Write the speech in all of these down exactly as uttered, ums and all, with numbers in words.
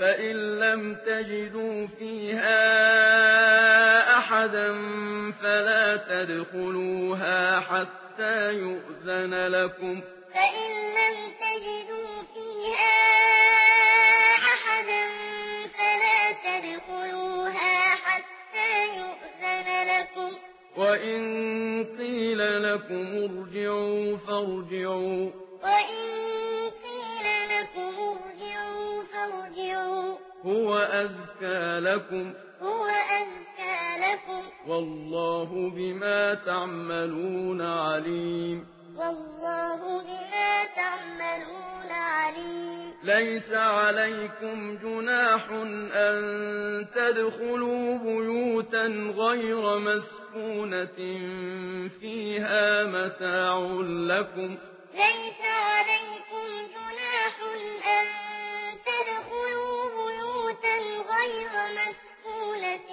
فإن لم تجدوا فيها أحدا فلا تدخلوها حتى يؤذن لكم فإن لم تجدوا فيها أحدا فلا تدخلوها حتى يؤذن لكم وإن قيل لكم ارجعوا فارجعوا وإن قيل لكم ارجعوا فارجعوا هو أزكى لكم هو أزكى لكم والله بما تعملون عليم والله بما تعملون عليم ليس عليكم جناح أن تدخلوا بيوتا غير مسكونة فيها متاع لكم ليس عليكم جناح أن تدخلوا بيوتا غير مسكونة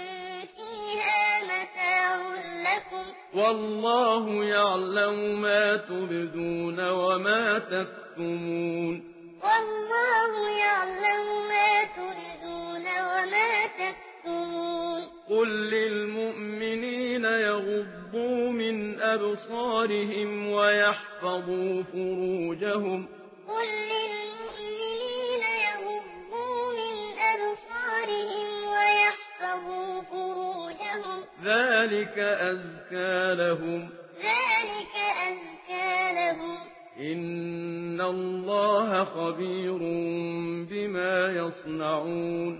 فيها متاع لكم والله يعلم ما تبدون وما تكتمون والله يعلم ما تبدون وما تكتمون قل للمؤمنين يغضوا من أبصارهم ويحفظوا فروجهم قل للمؤمنين يغضوا من أبصارهم ويحفظوا فروجهم ذلك أزكى لهم ذلك أزكى لهم إن الله خبير بما يصنعون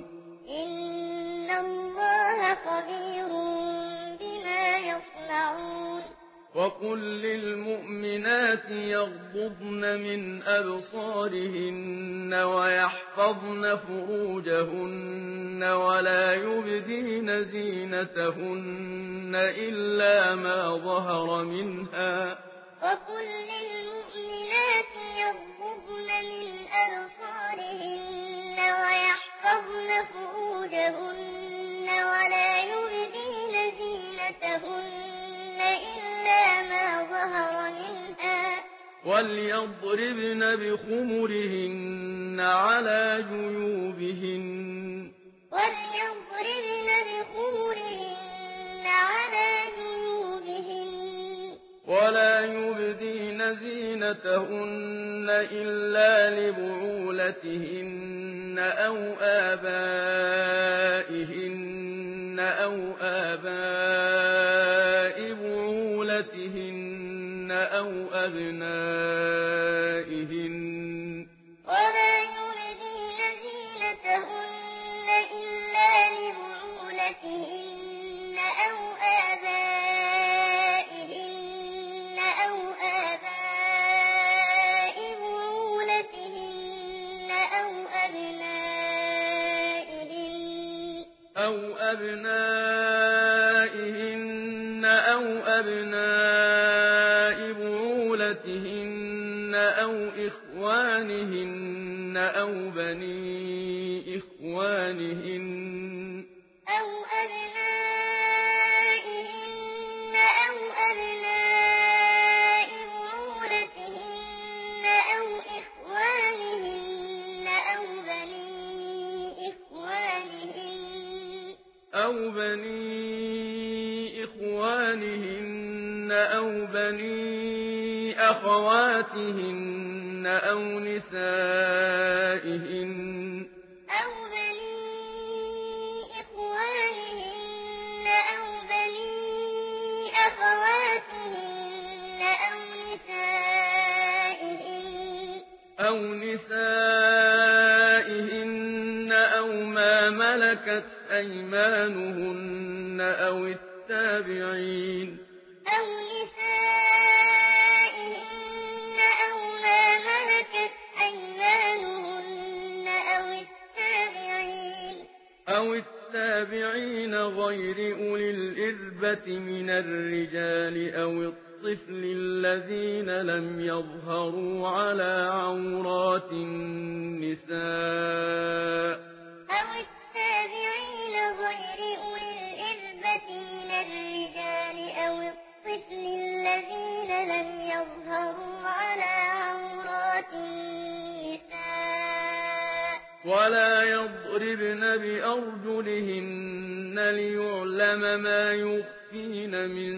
إن الله خبير بما يصنعون وقل للمؤمنات يغضضن من أبصارهن ويحفظن فروجهن ولا يبدين زينتهن إلا ما ظهر منها وقل للمؤمنات يغضضن من أبصارهن ويحفظن فروجهن ولا يبدين زينتهن إلا ما ظهر منها وليضربن بخمرهن على جيوبهن وليضربن بخمرهن على جيوبهن ولا يبدين زينتهن إلا لبعولتهن أو آبائهن أو آباء بعولتهن أو أبنائهن ولا يبدين زينتهن إلا لبعولتهن أو آبائهن أو آباء بعولتهن أو أبنائهن أو أبنائهن أو أبناء بعولتهن أو إخوانهن أو بني إخوانهن أو أبنائهن أو أبناء بعولتهن أو إخوانهن أو بني إخوانهن أو بني إخوانهن أو بني أخواتهن أو نسائهن أو بني إخوانهن أو بني أخواتهن أو نسائهن أو نسائهن أو ما ملكت أيمانهن أو التابعين أو نسائهن أو ما ملكت أيمانهن أو التابعين أو التابعين غير أولي الإربة من الرجال أو الطفل الذين لم يظهروا على عورات النساء أو التابعين غير أولي الإربة من الرجال أو الطفل الذين لم يظهروا على عورات النساء ولا يضربن بأرجلهن ليعلم ما يخفين من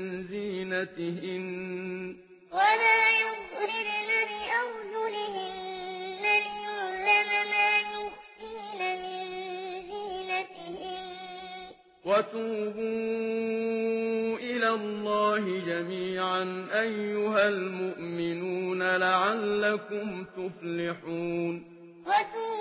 زينتهن ولا يضربن بأرجلهن ليعلم ما يخفين من زينتهن وتوبوا إلى الله جميعا أيها المؤمنون لعلكم تفلحون.